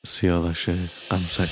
سیاوش قمصری.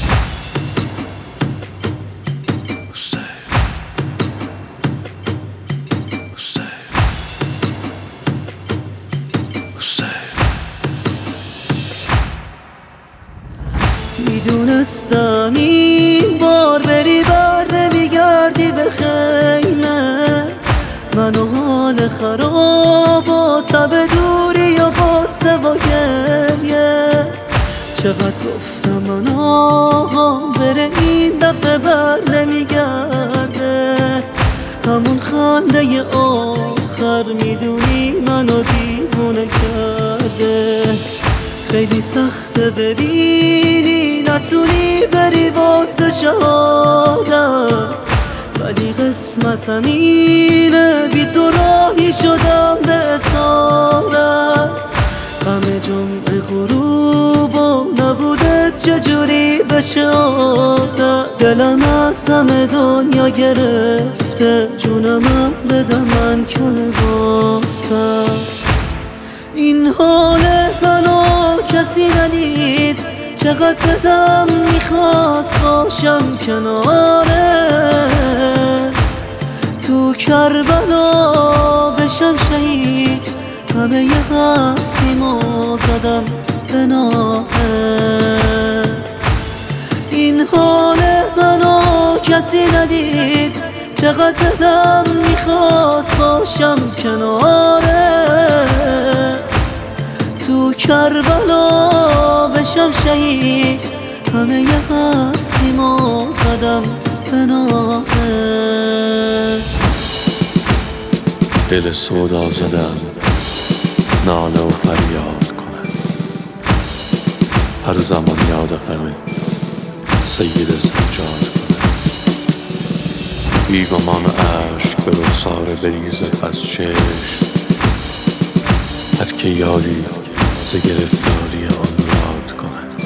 میدونستم این بار بری بر نمیگردی به خیمه، من و حال خراب و تب دوری و غصه و گریه. چقدر گفتم من آهام بره این دفعه بر نمیگرده، همون خنده آخر میدونی منو دیوونه کرده. خیلی سخته ببینی نتونی بری واسه شهادت، ولی قسمتم اینه بی تو راهی شدم به اسارت. غم جمعه غروب و نبوده چجوری بشه عادت، دلم از همه دنیا گرفته، جونم بده من کنه واسه. این حال منو کسی ندید، چقدر دلم میخواست باشم کنارت، تو کربلا بشم شهید، همه ی هستیمو زدم به نامت. این حال منو کسی ندید، چقدر دلم میخواست باشم کنارت، تو کربلا بشم شهید، همه ی هستیمو زدم به نامت. دل سودا زدم ناله و فریاد کنم، هر زمان یاد غم سید سجاد کنم. بیگمان اشک به رخسار بریزد از چشم، هر که یاری ز گرفتاری آن راد کند.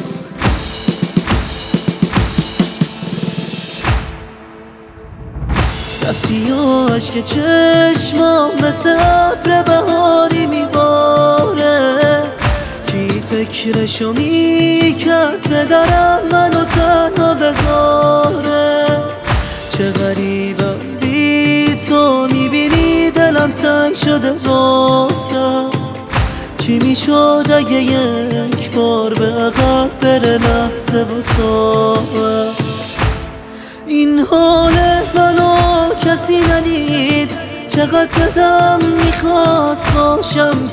رفتی و عشق چشمام مثل ابر بهاری میباره، کی فکرشو میکرد پدرم منو تنها بذاره. چه غریبم بی تو میبینی دلم تنگ شده واسم، چی میشد اگه یک بار به عقب بره لحظه و ساعت. این حال منو کسی ندید، چقدر دلم میخواست باشم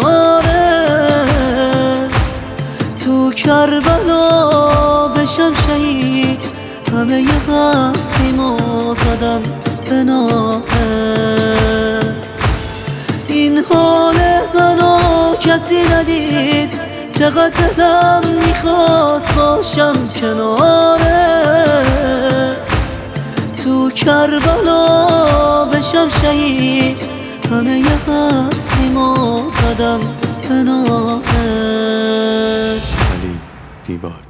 کنارت، تو کربلا بشم شهید، همه ی هستیمو زدم به نامت. این حال منو کسی ندید، چقدر دلم میخواست باشم کنارت، تو کربلا بشم شهید، همه ی هستیمو زدم به نامت. علی دیبار.